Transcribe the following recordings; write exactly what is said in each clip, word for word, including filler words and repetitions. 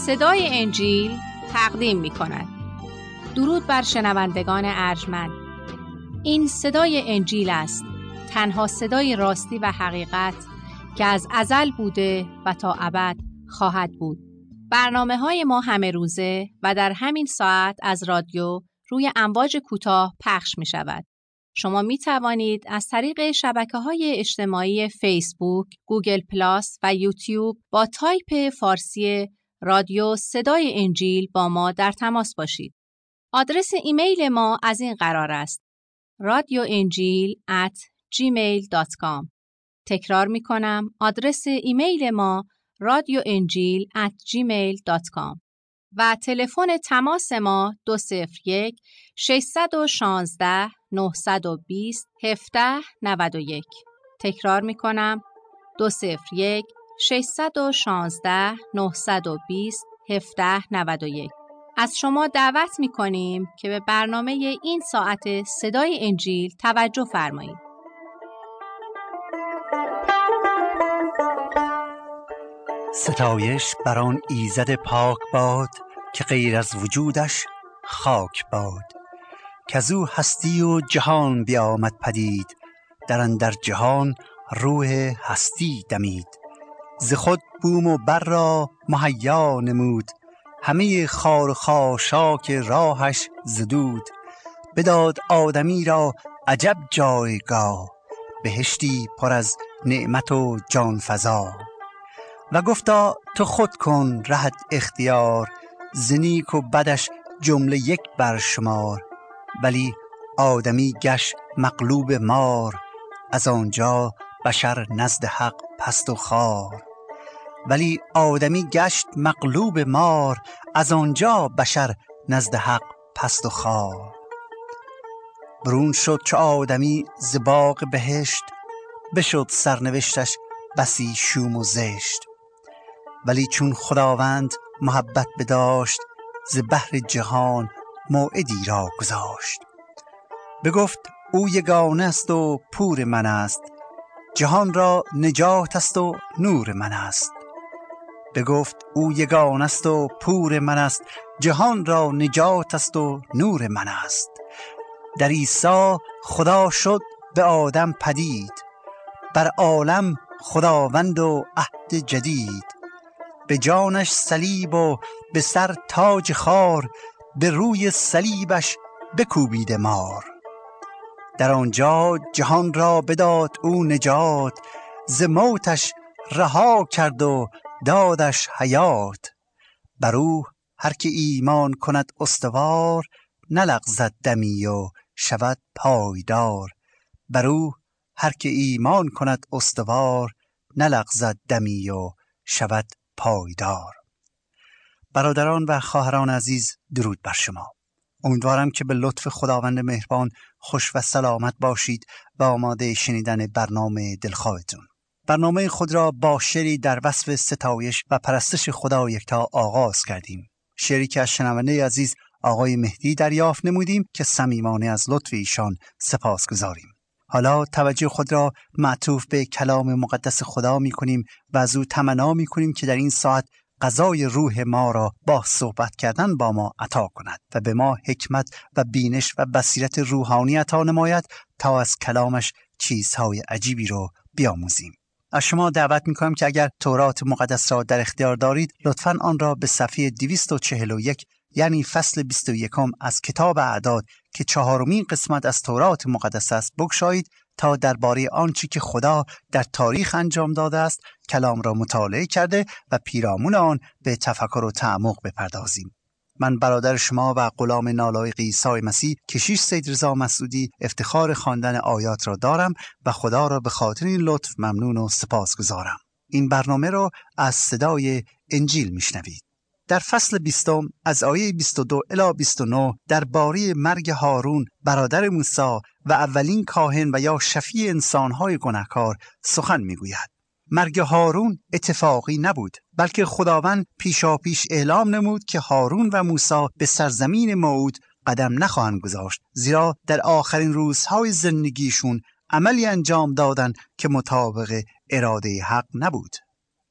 صدای انجیل تقدیم می کند. درود بر شنوندگان ارجمند. این صدای انجیل است، تنها صدای راستی و حقیقت که از ازل بوده و تا ابد خواهد بود. برنامه های ما همه روزه و در همین ساعت از رادیو روی امواج کوتاه پخش می شود. شما می توانید از طریق شبکه‌های اجتماعی فیسبوک، گوگل پلاس و یوتیوب با تایپ فارسی رادیو صدای انجیل با ما در تماس باشید. آدرس ایمیل ما از این قرار است: رادیو انجیل ات جیمیل دات کام. تکرار می کنم، آدرس ایمیل ما رادیو انجیل ات جیمیل دات کام و تلفن تماس ما دو صفر یک ششصد و شانزده نهصد و بیست هفده نود و یک. تکرار می کنم، دو صفر یک ششصد و شانزده نهصد و بیست هفده نود و یک. از شما دعوت می کنیم که به برنامه این ساعت صدای انجیل توجه فرمایید. ستایش بر آن ایزد پاک باد که غیر از وجودش خاک باد. کزو هستی و جهان بیامد پدید، در اندر جهان روح هستی دمید. ز خود بوم و بر را مهیا نمود، همه خار و خاشاک راهش زدود. بداد آدمی را عجب جایگاه، بهشتی پر از نعمت و جان فزا. و گفتا تو خود کن رهت اختیار، ز نیک و بدش جمله یک بر شمار. ولی آدمی گشت مغلوب مار، از آنجا بشر نزد حق پست و خوار. ولی آدمی گشت مغلوب مار، از آنجا بشر نزد حق پست و خوار. برون شد چو آدمی ز باغ بهشت، بشد سرنوشتش بسی شوم و زشت. ولی چون خداوند محبت بداشت، ز بحر جهان موعدی را گذاشت. بگفت او یگانه است و پور من است، جهان را نجات است و نور من است. بگفت او یگانه است و پور من است، جهان را نجات است و نور من است. در عیسی خدا شد به آدم پدید، بر عالم خداوند و عهد جدید. به جانش صلیب و به سر تاج خار، به روی صلیبش بکوبیده مار. در آنجا جهان را بداد او نجات، ز موتش رها کرد و دادش حیات. بر او هر که ایمان کند استوار، نلغزد دمی و شود پایدار. بر او هر که ایمان کند استوار، نلغزد دمی و شود پایدار. برادران و خواهران عزیز، درود بر شما. امیدوارم که به لطف خداوند مهربان خوش و سلامت باشید و آماده شنیدن برنامه دلخواهتون. برنامه خود را با شعری در وصف ستایش و پرستش خدا یکتا آغاز کردیم. شعری که از شنونده عزیز آقای مهدی دریافت نمودیم که صمیمانه از لطف ایشان سپاسگزاریم. حالا توجه خود را معطوف به کلام مقدس خدا می کنیم و از او تمنا می کنیم که در این ساعت غذای روح ما را با صحبت کردن با ما عطا کند و به ما حکمت و بینش و بصیرت روحانی عطا نماید تا از کلامش چیزهای عجیبی رو بیاموزیم. از شما دعوت می کنم که اگر تورات مقدس را در اختیار دارید، لطفاً آن را به صفحه دویست و چهل و یک یعنی فصل بیست و یکم از کتاب اعداد که چهارمین قسمت از تورات مقدس است بگشایید تا درباره آنچه که خدا در تاریخ انجام داده است کلام را مطالعه کرده و پیرامون آن به تفکر و تعمق بپردازیم. من برادر شما و غلام نالایق عیسی مسیح کشیش سید رضا مسعودی افتخار خواندن آیات را دارم و خدا را به خاطر این لطف ممنون و سپاسگزارم. این برنامه را از صدای انجیل میشنوید. در فصل بیستم از آیه بیست و دو الی بیست و نه درباره مرگ هارون برادر موسی و اولین کاهن و یا شفیع انسان‌های گناهکار سخن میگوید. مرگ هارون اتفاقی نبود، بلکه خداوند پیشاپیش اعلام نمود که هارون و موسی به سرزمین موعود قدم نخواهند گذاشت، زیرا در آخرین روزهای زندگیشون عملی انجام دادن که مطابق اراده حق نبود.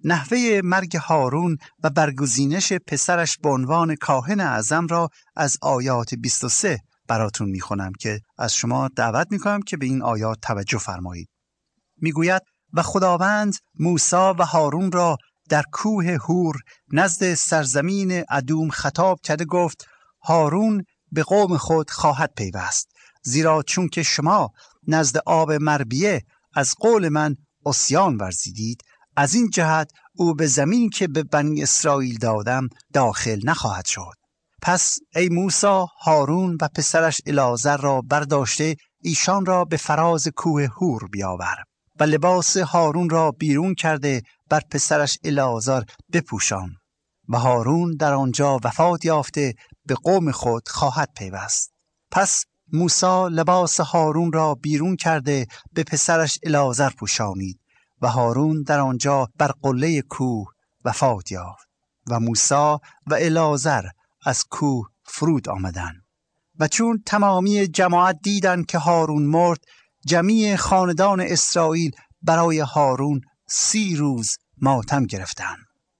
نحوه مرگ هارون و برگزینش پسرش به عنوان کاهن اعظم را از آیات بیست و سه براتون میخونم که از شما دعوت میکنم که به این آیات توجه فرمایید. میگوید و خداوند موسی و هارون را در کوه هور نزد سرزمین ادوم خطاب کرده گفت هارون به قوم خود خواهد پیوست، زیرا چون که شما نزد آب مربیه از قول من عصیان ورزیدید، از این جهت او به زمین که به بنی اسرائیل دادم داخل نخواهد شد. پس ای موسی هارون و پسرش العازر را برداشته ایشان را به فراز کوه هور بیاور و لباس هارون را بیرون کرده بر پسرش العازر بپوشان و هارون در آنجا وفات یافته به قوم خود خواهد پیوست. پس موسی لباس هارون را بیرون کرده به پسرش العازر پوشانید و هارون در آنجا بر قله کوه وفات یافت و موسی و العازر از کوه فرود آمدند. و چون تمامی جماعت دیدند که هارون مرد، جمیع خاندان اسرائیل برای هارون سی روز ماتم گرفتند.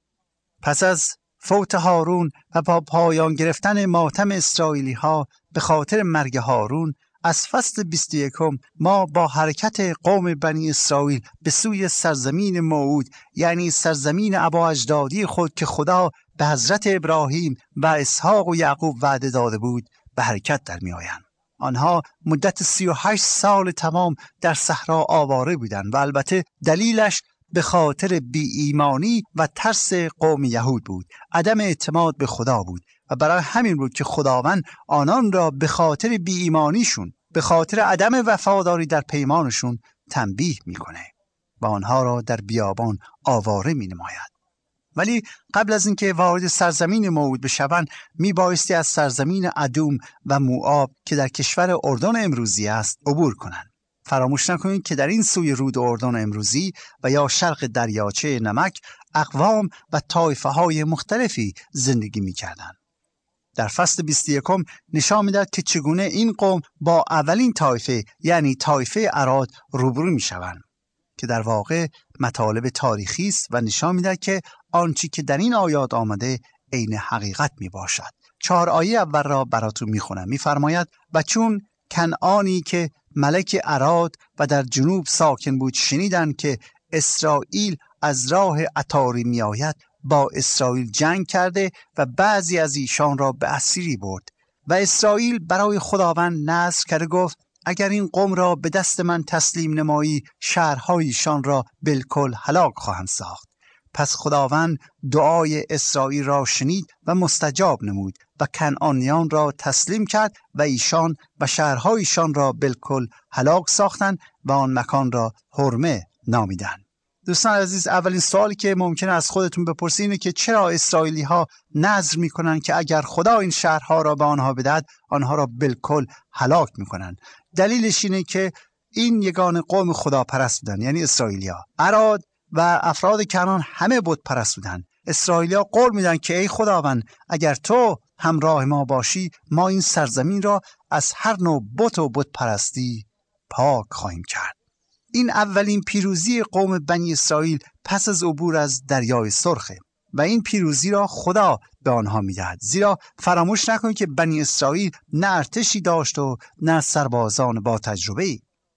پس از فوت هارون و با پایان گرفتن ماتم اسرائیلی ها به خاطر مرگ هارون، از فصل بیست و یکم ما با حرکت قوم بنی اسرائیل به سوی سرزمین موعود، یعنی سرزمین ابااجدادی خود که خدا به حضرت ابراهیم و اسحاق و یعقوب وعده داده بود، به حرکت در می آیند. آنها مدت سی و هشت سال تمام در صحرا آواره بودند و البته دلیلش به خاطر بی ایمانی و ترس قوم یهود بود، عدم اعتماد به خدا بود و برای همین بود که خداوند آنان را به خاطر بی ایمانیشون، به خاطر عدم وفاداری در پیمانشون تنبیه میکنه و آنها را در بیابان آواره می نماید. ولی قبل از اینکه وارد سرزمین موعود بشوند، می بایستی از سرزمین ادوم و موآب که در کشور اردن امروزی است عبور کنند. فراموش نکنید که در این سوی رود اردن امروزی و یا شرق دریاچه نمک اقوام و طایفه های مختلفی زندگی می کردند. در فصل بیست و یکم نشان می‌دهد که چگونه این قوم با اولین طایفه یعنی طایفه عراد روبرو می شوند، که در واقع مطالب تاریخی است و نشان می‌دهد که آنچه که در این آیات آمده عین حقیقت می باشد. چهار آیه اول را براتون میخونم. میفرماید و چون کنعانی که ملک عراد و در جنوب ساکن بود شنیدند که اسرائیل از راه عطاری می آید، با اسرائیل جنگ کرده و بعضی از ایشان را به اسیری برد و اسرائیل برای خداوند نذر کرده گفت اگر این قوم را به دست من تسلیم نمایی، شهرهایشان را بالکل هلاک خواهم ساخت. پس خداوند دعای اسرائیل را شنید و مستجاب نمود و کنعانیان را تسلیم کرد و ایشان و شهرهایشان را بالکل هلاک ساختند و آن مکان را حرمه نامیدند. دوستان عزیز، اولین سوالی که ممکنه از خودتون بپرسید اینه که چرا اسرائیلی ها نذر میکنن که اگر خدا این شهرها را به آنها بدهد آنها را بالکل هلاک میکنن؟ دلیلش اینه که این یگان قوم خدا پرست بودن، یعنی اسرائیلی ها. عراد و افراد کنعان همه بت پرست بودن. اسرائیلی ها قول میدن که ای خداوند اگر تو همراه ما باشی، ما این سرزمین را از هر نوع بت و بت پرستی پاک خواهیم کرد. این اولین پیروزی قوم بنی اسرائیل پس از عبور از دریای سرخه و این پیروزی را خدا به آنها میدهد، زیرا فراموش نکنید که بنی اسرائیل نه ارتشی داشت و نه سربازان با تجربه.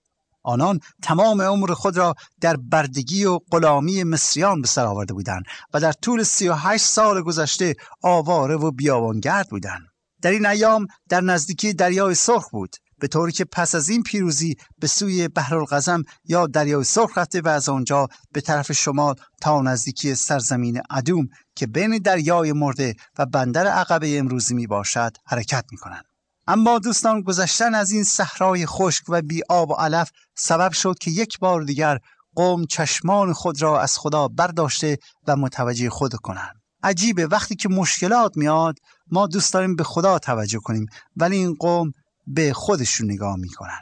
آنان تمام عمر خود را در بردگی و غلامی مصریان به سر آورده بودند و در طول سی و هشت سال گذشته آواره و بیابانگرد بودند. در این ایام در نزدیکی دریای سرخ بود، به طوری که پس از این پیروزی به سوی بحرالغزم یا دریای سرخ رفته و از آنجا به طرف شمال تا نزدیکی سرزمین ادوم که بین دریای مرده و بندر عقبه امروزی می باشد حرکت می کنند. اما دوستان، گذشتن از این صحرای خشک و بی آب و علف سبب شد که یک بار دیگر قوم چشمان خود را از خدا برداشته و متوجه خود کنند. عجیبه وقتی که مشکلات میاد ما دوست داریم به خدا توجه کنیم، ولی این قوم به خودشون نگاه میکنن.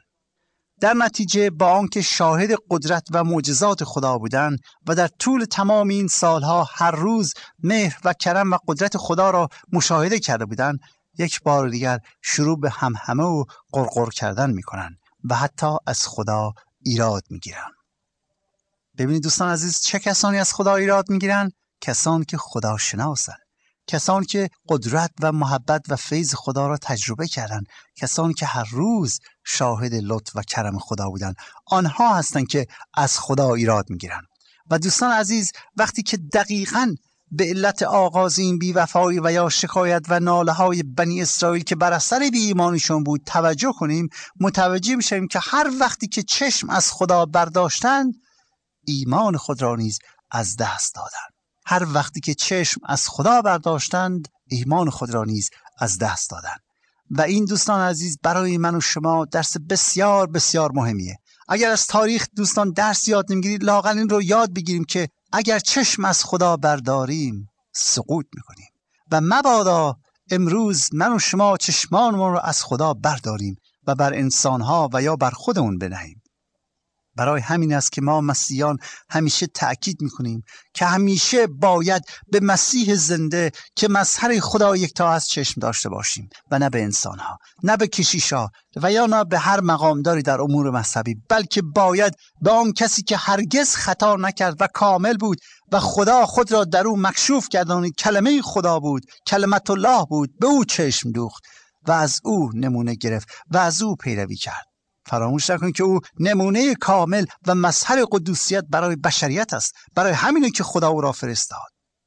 در نتیجه با آنکه شاهد قدرت و معجزات خدا بودند و در طول تمام این سالها هر روز مهر و کرم و قدرت خدا را مشاهده کرده بودند، یک بار دیگر شروع به همهمه و قرقر کردن میکنن و حتی از خدا ایراد میگیرن. ببینید دوستان عزیز، چه کسانی از خدا ایراد میگیرن؟ کسانی که خدا شناسن، کسانی که قدرت و محبت و فیض خدا را تجربه کردن، کسانی که هر روز شاهد لطف و کرم خدا بودن، آنها هستند که از خدا ایراد میگیرن. و دوستان عزیز، وقتی که دقیقاً به علت آغاز این بی‌وفایی و یا شکایت و ناله های بنی اسرائیل که بر اثر بی ایمانیشون بود توجه کنیم، متوجه میشیم که هر وقتی که چشم از خدا برداشتند، ایمان خود را نیز از دست دادند. هر وقتی که چشم از خدا برداشتند، ایمان خود را نیز از دست دادند. و این دوستان عزیز برای من و شما درس بسیار بسیار مهمیه. اگر از تاریخ دوستان درس یاد نمیگیرید، لااقل این رو یاد بگیریم که اگر چشم از خدا برداریم سقوط میکنیم و مبادا امروز من و شما چشمانمون رو از خدا برداریم و بر انسانها و یا بر خودمون بنهیم. برای همین است که ما مسیحیان همیشه تأکید میکنیم که همیشه باید به مسیح زنده که مظهر خدا یکتا از چشم داشته باشیم و نه به انسانها، نه به کشیشا و یا نه به هر مقامداری در امور مذهبی، بلکه باید به آن کسی که هرگز خطا نکرد و کامل بود و خدا خود را در او مکشوف گردانید، کلمه خدا بود، کلمت الله بود، به او چشم دوخت و از او نمونه گرفت و از او پیروی کرد. فراموش نکنید که او نمونه کامل و مظهر قدوسیت برای بشریت است. برای همینه که خدا او را فرستاد.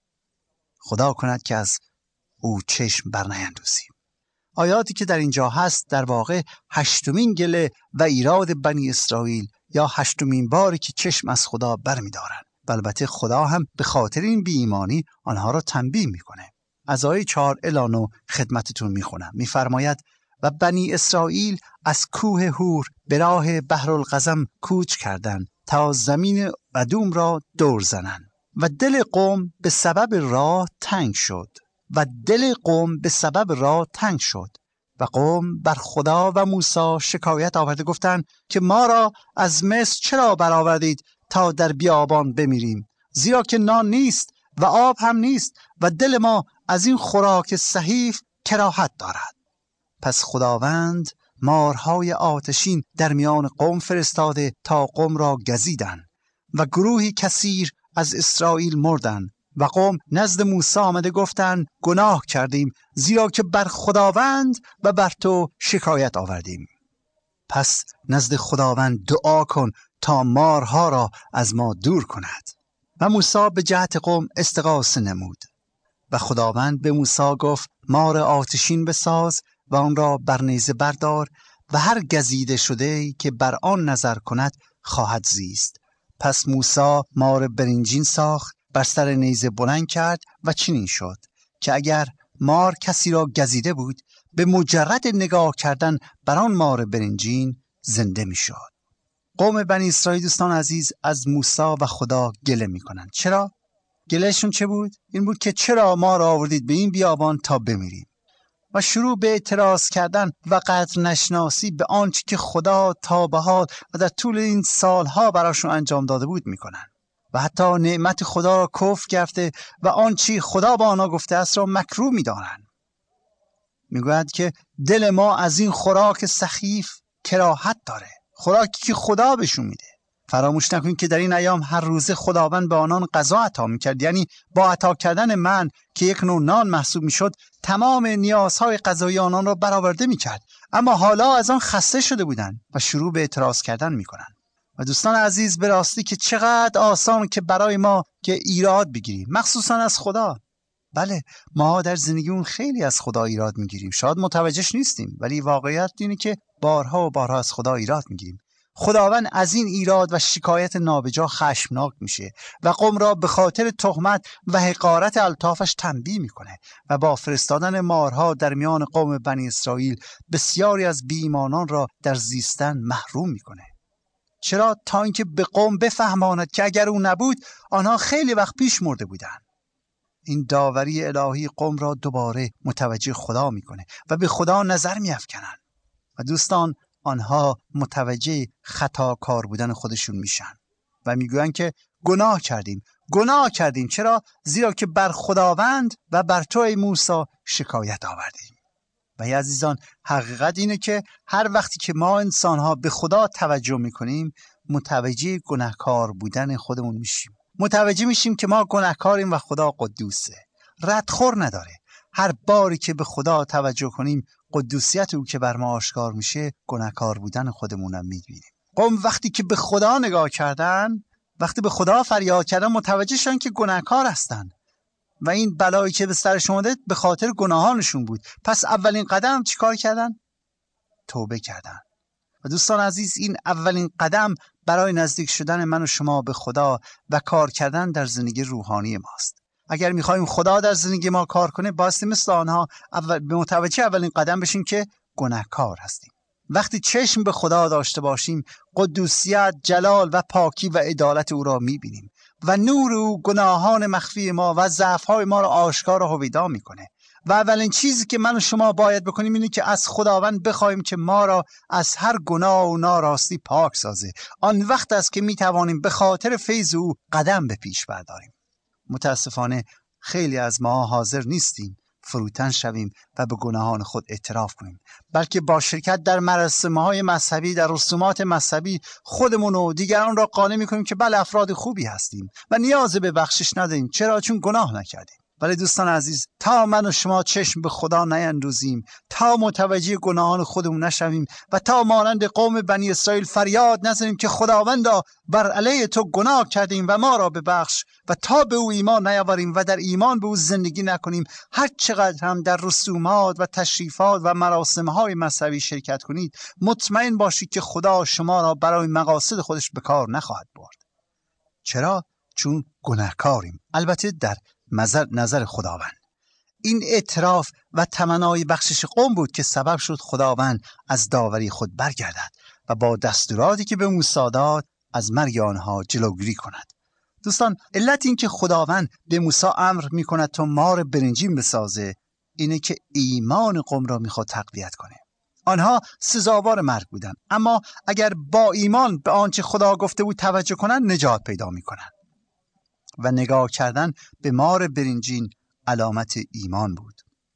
خدا کند که از او چشم برنیندوزیم. آیاتی که در اینجا هست در واقع هشتمین گله و ایراد بنی اسرائیل یا هشتمین باری که چشم از خدا برمی‌دارند. و البته خدا هم به خاطر این بی ایمانی آنها را تنبیه میکنه. از آیه چهار الی نه خدمتتون میخونم. میفرماید و بنی اسرائیل از کوه هور به راه بحرالغزم کوچ کردند تا زمین ادوم را دور زنند و دل قوم به سبب راه تنگ شد و دل قوم به سبب راه تنگ شد و قوم بر خدا و موسی شکایت آورده گفتند که ما را از مصر چرا برآوردید تا در بیابان بمیریم، زیرا که نان نیست و آب هم نیست و دل ما از این خوراک سحیف کراهت دارد. پس خداوند مارهای آتشین در میان قوم فرستاده تا قوم را گزیدند و گروهی کثیر از اسرائیل مردند و قوم نزد موسی آمده گفتند گناه کردیم، زیرا که بر خداوند و بر تو شکایت آوردیم. پس نزد خداوند دعا کن تا مارها را از ما دور کند. و موسی به جهت قوم استغاثه نمود و خداوند به موسی گفت مار آتشین بساز و آن را بر نیزه بردار و هر گزیده شده که بر آن نظر کند خواهد زیست. پس موسی مار برنجین ساخت، بر سر نیزه بلند کرد و چنین شد که اگر مار کسی را گزیده بود، به مجرد نگاه کردن بر آن مار برنجین زنده می شد. قوم بنی اسرائیل دوستان عزیز از موسی و خدا گله می کنند. چرا؟ گلهشون چه بود؟ این بود که چرا ما را آوردید به این بیابان تا بمیریم؟ و شروع به اعتراض کردن و قدر نشناسی به آنچه که خدا تا به حال و در طول این سالها براشون انجام داده بود میکنن و حتی نعمت خدا را کفر کرده و آنچه خدا به آنها گفته است را مکروه میدانند. میگوید که دل ما از این خوراک سخیف کراهت داره، خوراکی که خدا بهشون میده. فراموش نکنید که در این ایام هر روزه خداوند به آنان غذا عطا میکرد، یعنی با عطا کردن من که یک نوع نان محسوب میشد تمام نیازهای غذایی آنان را برآورده میکرد، اما حالا از آن خسته شده بودند و شروع به اعتراض کردن میکنند. و دوستان عزیز به راستی که چقدر آسان که برای ما که ایراد بگیریم، مخصوصا از خدا. بله ما در زندگیمون خیلی از خدا ایراد میگیریم، شاید متوجهش نیستیم، ولی واقعیت اینه که بارها و بارها از خدا ایراد میگیریم. خداوند از این ایراد و شکایت نابجا خشمناک میشه و قوم را به خاطر تهمت و حقارت الطافش تنبیه میکنه و با فرستادن مارها در میان قوم بنی اسرائیل بسیاری از بی‌ایمانان را در زیستن محروم میکنه. چرا؟ تا اینکه به قوم بفهماند که اگر او نبود آنها خیلی وقت پیش مرده بودند. این داوری الهی قوم را دوباره متوجه خدا میکنه و به خدا نظر میافکنند و دوستان آنها متوجه خطا کار بودن خودشون میشن و میگوین که گناه کردیم گناه کردیم چرا؟ زیرا که بر خداوند و بر تو ای موسی شکایت آوردیم. و ای عزیزان حقیقت اینه که هر وقتی که ما انسانها به خدا توجه میکنیم متوجه گناهکار بودن خودمون میشیم. متوجه میشیم که ما گناهکاریم و خدا قدوسه، ردخور نداره. هر باری که به خدا توجه کنیم، قدوسیت او که بر ما آشکار میشه، گناهکار بودن خودمونم میبینیم. قوم وقتی که به خدا نگاه کردن، وقتی به خدا فریاد کردن، متوجه شدن که گناهکار هستن و این بلایی که به سرشون اومده به خاطر گناهانشون بود. پس اولین قدم چیکار کردن؟ توبه کردن. و دوستان عزیز، این اولین قدم برای نزدیک شدن من و شما به خدا و کار کردن در زندگی روحانی ماست. اگر میخوایم خدا در زندگی ما کار کنه، بایستی مثل آنها اول به متوجه اولین قدم بشیم که گناهکار هستیم. وقتی چشم به خدا داشته باشیم، قدوسیت، جلال و پاکی و عدالت او را میبینیم و نور او گناهان مخفی ما و ضعف‌های ما را آشکار و هویدا میکنه. و اولین چیزی که من و شما باید بکنیم اینه که از خداوند بخوایم که ما را از هر گناه و ناراستی پاک سازه. آن وقت است که میتوانیم به خاطر فیض او قدم به پیش برداریم. متاسفانه خیلی از ما حاضر نیستیم فروتن شویم و به گناهان خود اعتراف کنیم، بلکه با شرکت در مراسم‌های مذهبی، در رسومات مذهبی، خودمون و دیگران را قانع می‌کنیم که بله افراد خوبی هستیم و نیاز به بخشش نداریم. چرا؟ چون گناه نکردیم. ولی دوستان عزیز، تا من و شما چشم به خدا نیندوزیم، تا متوجه گناهان خودمون نشویم و تا مانند قوم بنی اسرائیل فریاد نزنیم که خداوندا بر علیه تو گناه کردیم و ما را ببخش، و تا به او ایمان نیاوریم و در ایمان به او زندگی نکنیم، هر چقدر هم در رسومات و تشریفات و مراسم‌های مذهبی شرکت کنید، مطمئن باشید که خدا شما را برای مقاصد خودش به کار نخواهد برد. چرا؟ چون گناهکاریم. البته در نظر نظر خداوند. این اعتراف و تمنای بخشش قوم بود که سبب شد خداوند از داوری خود برگردد و با دستوراتی که به موسی داد از مرگ آنها جلوگیری کند. دوستان، علت این که خداوند به موسی امر میکند تا مار برنجین بسازه اینه که ایمان قوم را میخواد تقویت کنه. آنها سزاوار مرگ بودن، اما اگر با ایمان به آنچه خدا گفته بود توجه کنند، نجات پیدا میکنند. و نگاه کردن به مار برنجین علامت ایمان بود.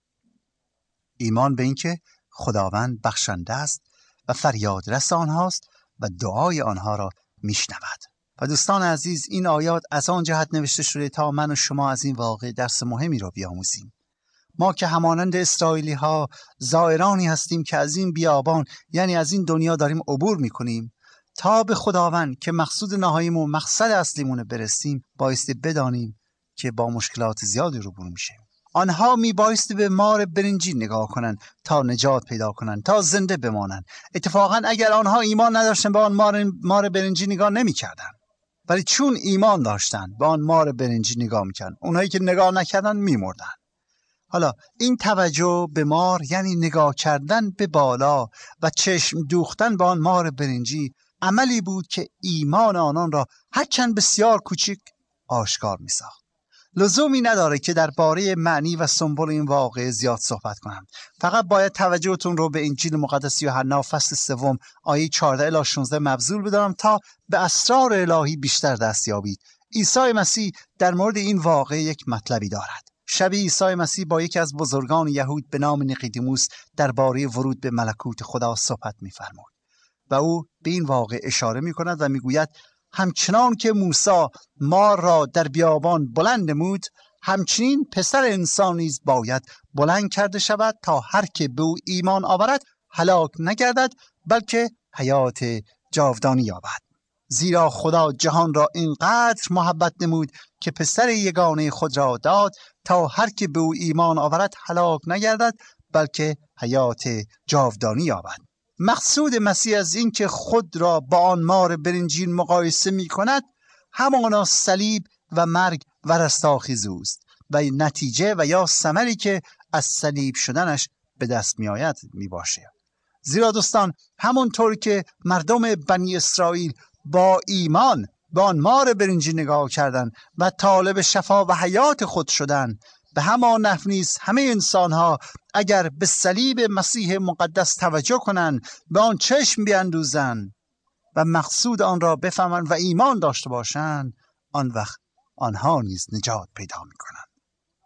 ایمان به این که خداوند بخشنده است و فریاد رس آنهاست و دعای آنها را میشنود. و دوستان عزیز، این آیات از آن جهت نوشته شده تا من و شما از این واقعه درس مهمی را بیاموزیم. ما که همانند اسرائیلی ها زائرانی هستیم که از این بیابان، یعنی از این دنیا، داریم عبور میکنیم تا به خداوند که مقصود نهاییمون، مقصد اصلیمون برسیم، بایستی بدانیم که با مشکلات زیادی روبرو میشیم. آنها می بایستی به مار برنجین نگاه کنن تا نجات پیدا کنن، تا زنده بمانن. اتفاقا اگر آنها ایمان نداشتن به آن مار, مار برنجین نگاه نمی کردن، ولی چون ایمان داشتن به آن مار برنجین نگاه میکردن. اونهایی که نگاه نکردن میمردن. حالا این توجه به مار یعنی نگاه کردن به بالا و چشم دوختن به آن مار برنجی عملی بود که ایمان آنان را هرچند بسیار کوچک آشکار می ساخت. لزومی نداره که درباره معنی و سمبل این واقعه زیاد صحبت کنم. فقط باید توجهتون رو به انجیل مقدس یوحنا فصل سوم آیه چهارده الی شانزده مبذول بدارم تا به اسرار الهی بیشتر دست یابید. عیسی مسیح در مورد این واقعه یک مطلبی دارد. شبی عیسی مسیح با یکی از بزرگان یهود به نام نیقودیموس درباره ورود به ملکوت خدا صحبت می‌فرماید و او به این واقع اشاره می‌کند و می‌گوید همچنان که موسی مار را در بیابان بلند نمود، همچنین پسر انسان نیز باید بلند کرده شود تا هر که به او ایمان آورد هلاک نگردد بلکه حیات جاودانی یابد. زیرا خدا جهان را اینقدر محبت نمود که پسر یگانه خود را داد تا هر که به او ایمان آورد هلاک نگردد بلکه حیات جاودانی یابد. مقصود مسیح از این که خود را با آن مار برنجین مقایسه می کند همانا صلیب و مرگ و رستاخیز اوست و نتیجه و یا ثمری که از صلیب شدنش به دست می آید می باشه. زیرا دوستان، همونطور که مردم بنی اسرائیل با ایمان به آن مار برنجین نگاه کردند و طالب شفا و حیات خود شدند، به همان نحو نیز همه انسان‌ها اگر به صلیب مسیح مقدس توجه کنند، به آن چشم بیندوزند و مقصود آن را بفهمند و ایمان داشته باشند، آن وقت آنها نیز نجات پیدا می‌کنند.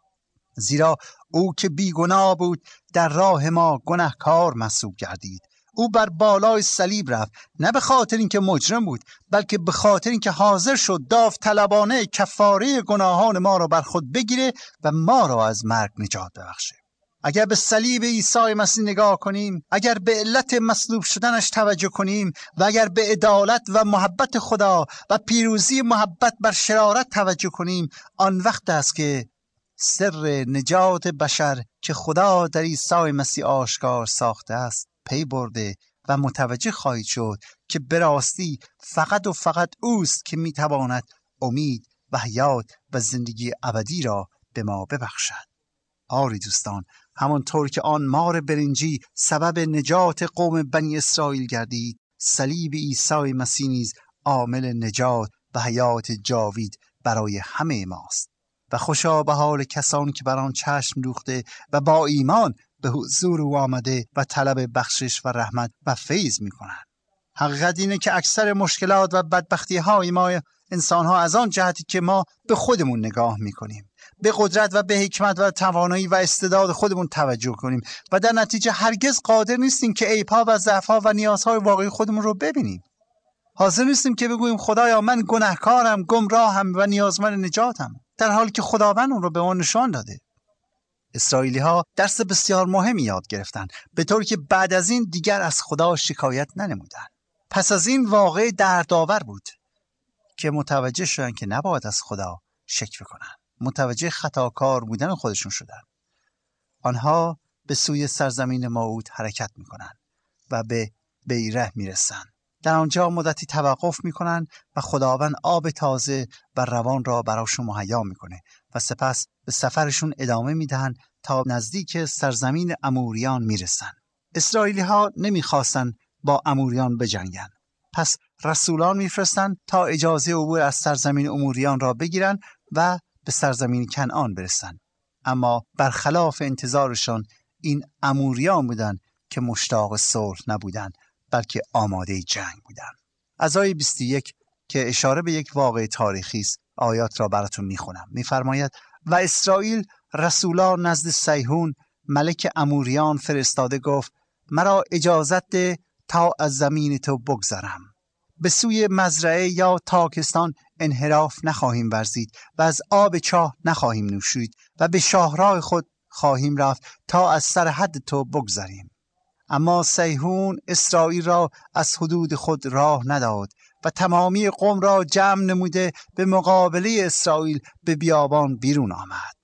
زیرا او که بیگناه بود در راه ما گناهکار محسوب گردید. او بر بالای صلیب رفت، نه به خاطر اینکه مجرم بود، بلکه به خاطر اینکه حاضر شد داوطلبانه کفاره گناهان ما را بر خود بگیره و ما را از مرگ نجات ببخشه. اگر به صلیب عیسی مسیح نگاه کنیم، اگر به علت مصلوب شدنش توجه کنیم و اگر به عدالت و محبت خدا و پیروزی محبت بر شرارت توجه کنیم، آن وقت است که سر نجات بشر که خدا در عیسی مسیح آشکار ساخته است پی برده و متوجه خواهید شد که به راستی فقط و فقط اوست که میتواند امید و حیات و زندگی ابدی را به ما ببخشد. آری دوستان، همانطور که آن مار برنجی سبب نجات قوم بنی اسرائیل گردید، صلیب عیسی مسیح نیز عامل نجات و حیات جاوید برای همه ماست. و خوشا به حال کسانی که بر آن چشم دوخته و با ایمان به حضور او آمده و طلب بخشش و رحمت و فیض می‌کنند. حقیقت اینه که اکثر مشکلات و بدبختی‌های ما انسان‌ها از آن جهتی که ما به خودمون نگاه می‌کنیم، به قدرت و به حکمت و توانایی و استعداد خودمون توجه کنیم و در نتیجه هرگز قادر نیستیم که عیب‌ها و ضعف‌ها و نیازهای واقعی خودمون رو ببینیم. حاضر نیستیم که بگوییم خدایا من گناهکارم، گمراهم و نیازمند نجاتم، در حالی که خداوند اون رو به ما نشان داده. اسرائیلی ها درس بسیار مهمی یاد گرفتن، به طوری که بعد از این دیگر از خدا شکایت ننمودن. پس از این واقعه دردآور بود که متوجه شدن که نباید از خدا شکوه کنن. متوجه خطاکار بودن خودشون شدن. آنها به سوی سرزمین موعود حرکت میکنن و به بیره میرسن. در آنجا مدتی توقف میکنن و خداوند آب تازه و روان را براشون مهیا میکنه و سپس به سفرشون ادامه میدن تا نزدیک سرزمین اموریان میرسن. اسرائیلی ها نمیخواستن با اموریان بجنگن، پس رسولان میفرستن تا اجازه عبور از سرزمین اموریان را بگیرن و به سرزمین کنعان برسن. اما برخلاف انتظارشان این اموریان بودن که مشتاق صلح نبودن، بلکه آماده جنگ بودن. از آیه بیست و یک که اشاره به یک واقعه تاریخی است، آیات را براتون میخونم. میفرماید و اسرائیل رسولان نزد سیحون ملک اموریان فرستاده گفت مرا اجازت ده تا از زمین تو بگذرم. به سوی مزرعه یا تاکستان انحراف نخواهیم ورزید و از آب چاه نخواهیم نوشید و به شاهراه خود خواهیم رفت تا از سر حد تو بگذریم. اما سیحون اسرائیل را از حدود خود راه نداد و تمامی قوم را جمع نموده به مقابله اسرائیل به بیابان بیرون آمد.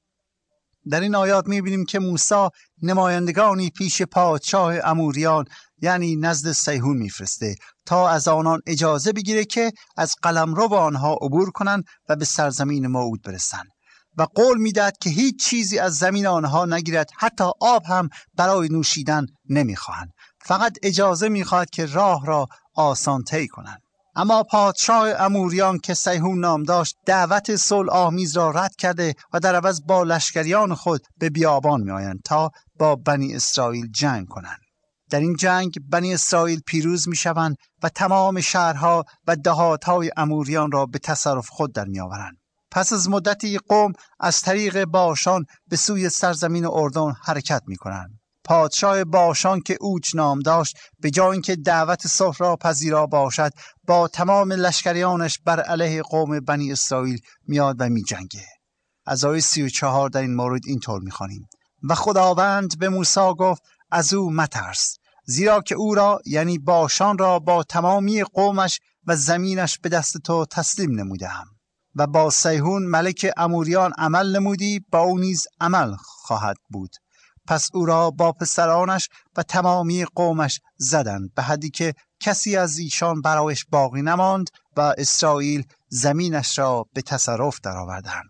در این آیات می‌بینیم که موسی نمایندگانی پیش پادشاه اموریان یعنی نزد سیحون میفرسته تا از آنان اجازه بگیره که از قلمرو آنها عبور کنند و به سرزمین موعود برسند و قول میداد که هیچ چیزی از زمین آنها نگیرد، حتی آب هم برای نوشیدن نمیخواهند، فقط اجازه میخواهد که راه را آسان طی کنند. اما پادشاه اموریان که سیحون نام داشت دعوت صلح آمیز را رد کرده و در عوض با لشکریان خود به بیابان میآیند تا با بنی اسرائیل جنگ کنند. در این جنگ بنی اسرائیل پیروز میشوند و تمام شهرها و دهاتهای اموریان را به تصرف خود در میآورند. پس از مدتی قوم از طریق باشان به سوی سرزمین اردن حرکت میکنند. پادشاه باشان که اوج نام داشت به جای اینکه دعوت صلح را پذیرا باشد با تمام لشکریانش بر علیه قوم بنی اسرائیل میاد و میجنگه. از آیه سی و چهار در این مورد اینطور میخوانیم و خداوند به موسی گفت از او مترس، زیرا که او را یعنی باشان را با تمامی قومش و زمینش به دست تو تسلیم نمودم و با سیحون ملک اموریان عمل نمودی، با او نیز عمل خواهد بود. پس او را با پسرانش و تمامی قومش زدند به حدی که کسی از ایشان برایش باقی نماند و اسرائیل زمینش را به تصرف درآوردند.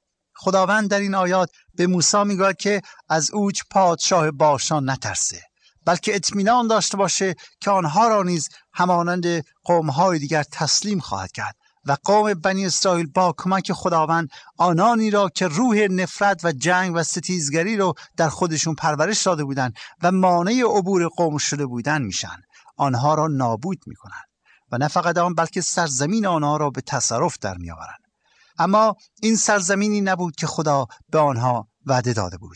خداوند در این آیات به موسی میگوید که از اوج پادشاه باشان نترسه، بلکه اطمینان داشته باشه که آنها را نیز همانند قوم‌های دیگر تسلیم خواهد کرد و قوم بنی اسرائیل با کمک خداوند آنانی را که روح نفرت و جنگ و ستیزگری رو در خودشون پرورش داده بودند و مانع عبور قوم شده بودند میشن، آنها را نابود میکنن و نه فقط آن بلکه سرزمین آنها را به تصرف در میآورند. اما این سرزمینی نبود که خدا به آنها وعده داده بود.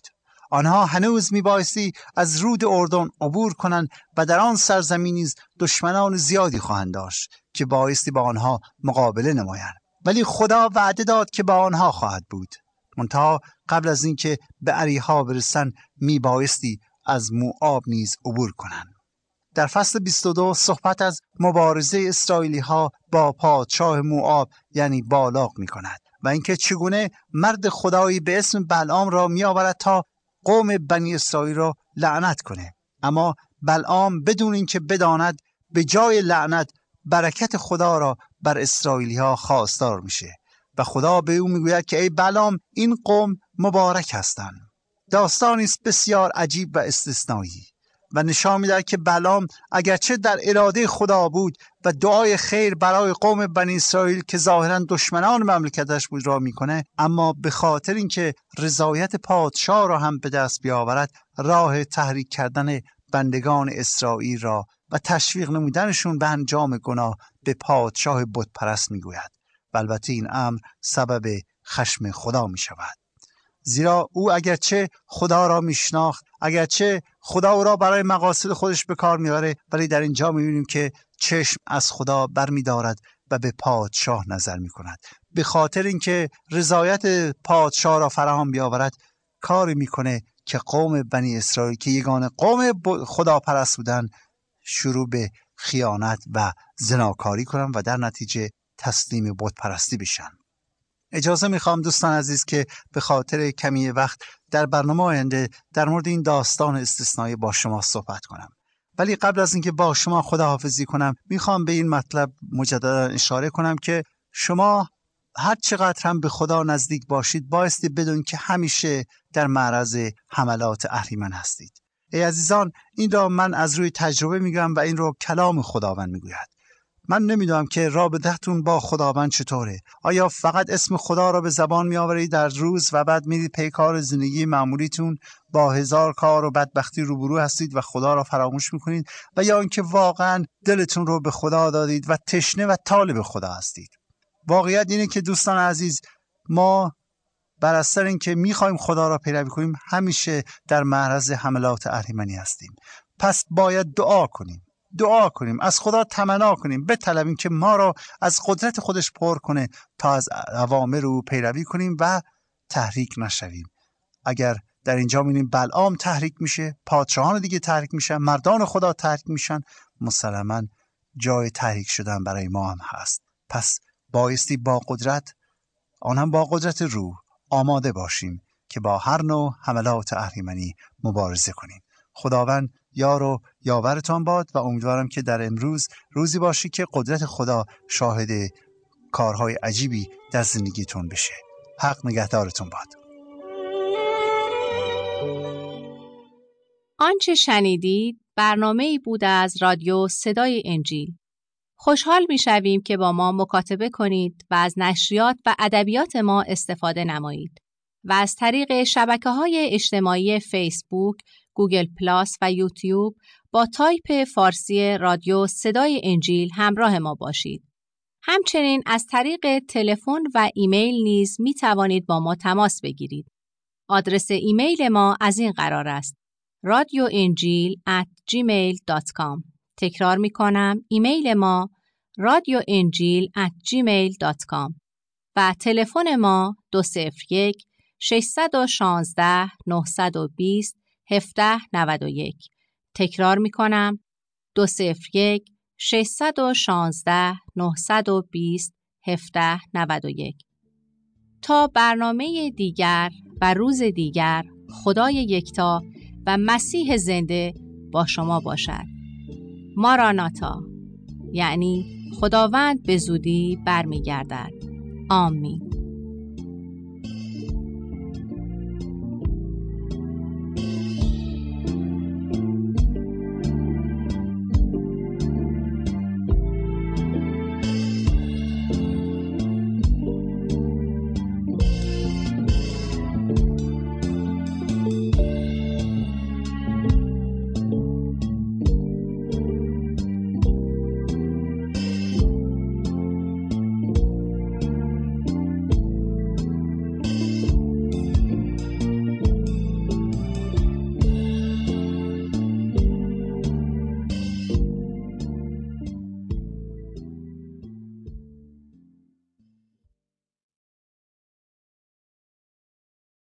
آنها هنوز میبایستی از رود اردن عبور کنند و در آن سرزمین نیز دشمنان زیادی خواهند داشت که بایستی با آنها مقابله نمایند، ولی خدا وعده داد که با آنها خواهد بود. منتها قبل از اینکه به اریحا برسند میبایستی از موآب نیز عبور کنند. در فصل بیست و دو صحبت از مبارزه اسرائیلی ها با پادشاه موآب یعنی بالاق می کند و اینکه چگونه مرد خدایی به اسم بلعام را می آورد تا قوم بنی اسرائیل را لعنت کنه. اما بلعام بدون اینکه بداند به جای لعنت برکت خدا را بر اسرائیلی ها خواستار میشه و خدا به او میگوید که ای بلعام این قوم مبارک هستند. داستانی است بسیار عجیب و استثنایی و نشان می‌دهد که بلعام اگرچه در اراده خدا بود و دعای خیر برای قوم بنی اسرائیل که ظاهراً دشمنان مملکتش بود را میکنه، اما به خاطر اینکه رضایت پادشاه را هم به دست بیاورد راه تحریک کردن بندگان اسرائیل را و تشویق نمودنشون به انجام گناه به پادشاه بت پرست میگوید و البته این امر سبب خشم خدا میشود، زیرا او اگرچه خدا را میشناخت، اگرچه خدا او را برای مقاصد خودش به کار میبره، ولی در اینجا میبینیم که چشم از خدا برمیدارد و به پادشاه نظر میکند. به خاطر اینکه رضایت پادشاه را فراهم بیاورد کاری میکنه که قوم بنی اسرائیل که یگانه قوم خدا پرست بودن شروع به خیانت و زناکاری کنن و در نتیجه تسلیم بت پرستی بشن. اجازه میخوام دوستان عزیز که به خاطر کمی وقت در برنامه آینده در مورد این داستان استثنایی با شما صحبت کنم، ولی قبل از اینکه با شما خداحافظی کنم میخوام به این مطلب مجددا اشاره کنم که شما هر چقدر هم به خدا نزدیک باشید بایستی بدون که همیشه در معرض حملات اهریمن هستید. ای عزیزان، این را من از روی تجربه میگم و این رو کلام خداوند میگوید. من نمیدونم که رابطتون با خداوند چطوره. آیا فقط اسم خدا را به زبان می آورید در روز و بعد میرید پی کار زندگی معمولیتون، با هزار کار و بدبختی روبرو هستید و خدا را فراموش میکنید، و یا اینکه واقعا دلتون رو به خدا دادید و تشنه و طالب خدا هستید؟ واقعیت اینه که دوستان عزیز، ما بر اثر اینکه میخوایم خدا را پیروی کنیم همیشه در معرض حملات اهریمنی هستیم. پس باید دعا کنیم. دعا کنیم، از خدا تمنا کنیم، بطلبیم که ما را از قدرت خودش پر کنه تا از اوامر او پیروی کنیم و تحریک نشویم. اگر در اینجا می‌بینیم بلعام تحریک میشه، پادشاهان دیگه تحریک میشن، مردان خدا تحریک میشن، مسلماً جای تحریک شدن برای ما هم هست. پس بایستی با قدرت، آن هم با قدرت روح، آماده باشیم که با هر نوع حملات اهریمنی مبارزه کنیم. خداوند یار و یاورتان باد و امیدوارم که در امروز روزی باشی که قدرت خدا شاهد کارهای عجیبی در زندگیتون بشه. حق نگهدارتون باد. آنچه شنیدید برنامه‌ای بود از رادیو صدای انجیل. خوشحال می‌شویم که با ما مکاتبه کنید و از نشریات و ادبیات ما استفاده نمایید و از طریق شبکه‌های اجتماعی فیسبوک، گوگل پلاس و یوتیوب با تایپ فارسی رادیو صدای انجیل همراه ما باشید. همچنین از طریق تلفن و ایمیل نیز می توانید با ما تماس بگیرید. آدرس ایمیل ما از این قرار است: رادیو انجیل ات جیمیل دات کام. تکرار می کنم، ایمیل ما رادیو انجیل ات جیمیل دات کام و تلفن ما دو صفر یک ششصد و شانزده نهصد و بیست هفده نود و یک. تکرار می کنم، دو صفر یک ششصد و شانزده نهصد و بیست هفده نود و یک. تا برنامه دیگر و روز دیگر، خدای یکتا و مسیح زنده با شما باشد. ماراناتا، یعنی خداوند به زودی برمیگردد. آمین.